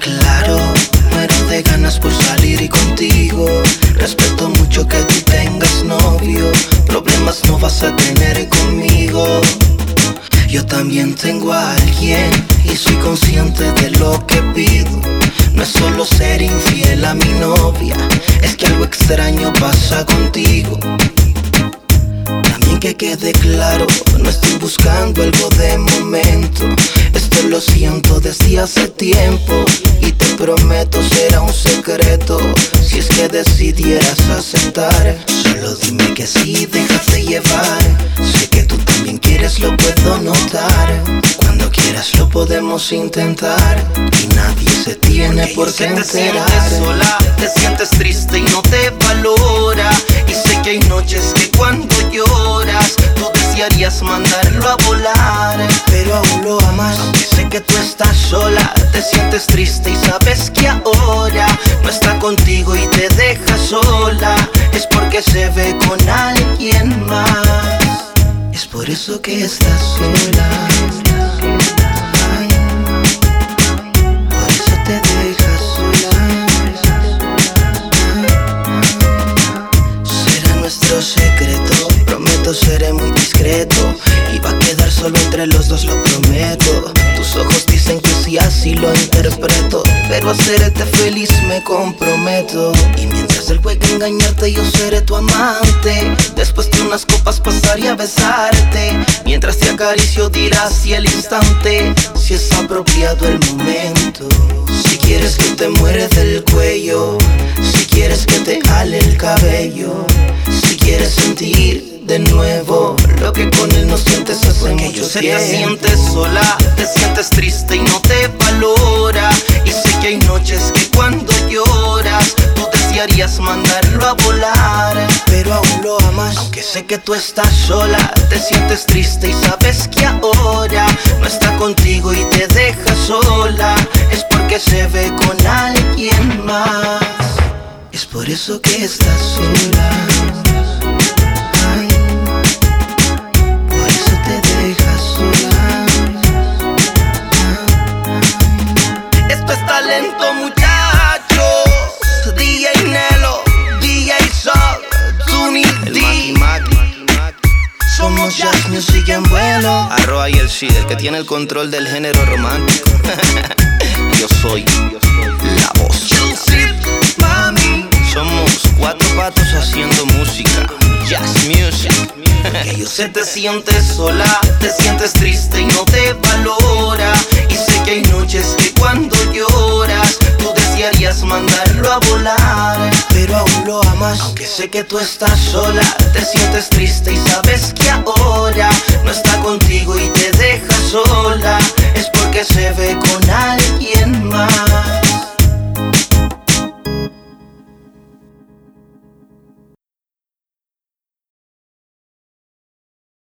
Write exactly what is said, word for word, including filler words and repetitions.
claro, muero de ganas por salir y contigo. Respeto mucho que tú tengas novio, problemas no vas a tener conmigo. Yo también tengo a alguien y soy consciente de lo que pido. No es solo ser infiel a mi novia, es que algo extraño pasa contigo. También que quede claro, no estoy buscando algo de momento. Esto lo siento desde hace tiempo y te prometo será un secreto. Si es que decidieras aceptar, solo dime que sí, déjate llevar. Sé que tú también quieres, lo puedo notar. Cuando quieras lo podemos intentar y nadie se tiene por qué enterar. Te sientes sola, te sientes triste y no te valora. Y sé que hay noches que cuando lloras tú desearías mandarlo a volar, pero aún lo amas. Aunque sé que tú estás sola, te sientes triste y sabes que ahora no está contigo y te deja sola, es porque se ve con alguien más. Es por eso que estás sola. Ay, por eso te dejas sola. Será nuestro secreto, prometo seré muy discreto y va a quedar solo entre los dos, lo prometo. Tus ojos dicen que sí, así lo interpreto, pero a hacerte feliz me comprometo. Y mientras él puede engañarte, yo seré tu amante. Después de unas copas pasaré a besarte. Mientras te acaricio dirás si el instante, si es apropiado el momento. Si quieres que te muere del cuello, si quieres que te jale el cabello, si quieres sentir de nuevo lo que con él no sientes hace Porque mucho yo sé tiempo. te sientes sola, te sientes triste y no te valora. Y sé que hay noches que cuando lloras tú desearías mandarlo a volar, pero aún lo amas. Aunque sé que tú estás sola, te sientes triste y sabes que ahora no está contigo y te deja sola, es porque se ve con alguien más. Es por eso que estás sola. Ay, por eso te dejas sola. Esto es talento, muchachos. D J Nelo, D J Sol, Tuni D. Somos Jazz Music en vuelo. Arroa y el Shid, el que tiene el control del género romántico. Yo soy la voz. Somos cuatro patos haciendo música, Jazz Music. Que yo sé te sientes sola, te sientes triste y no te valora. Y sé que hay noches que cuando lloras tú desearías mandarlo a volar, pero aún lo amas. Aunque sé que tú estás sola, te sientes triste y sabes que ahora no está contigo y te deja sola, es porque se ve con alguien más.